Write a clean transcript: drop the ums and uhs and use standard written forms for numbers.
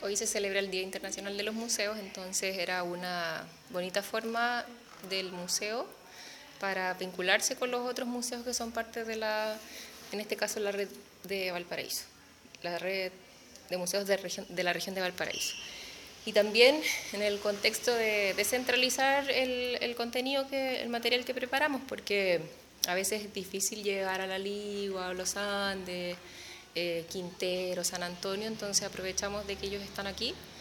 Hoy se celebra el Día Internacional de los Museos, entonces era una bonita forma del museo para vincularse con los otros museos que son parte de en este caso la red de Valparaíso, la red de museos de la región de Valparaíso. Y también en el contexto de descentralizar el contenido, el material que preparamos, porque a veces es difícil llegar a La Ligua, a los Andes, Quintero, San Antonio, entonces aprovechamos de que ellos están aquí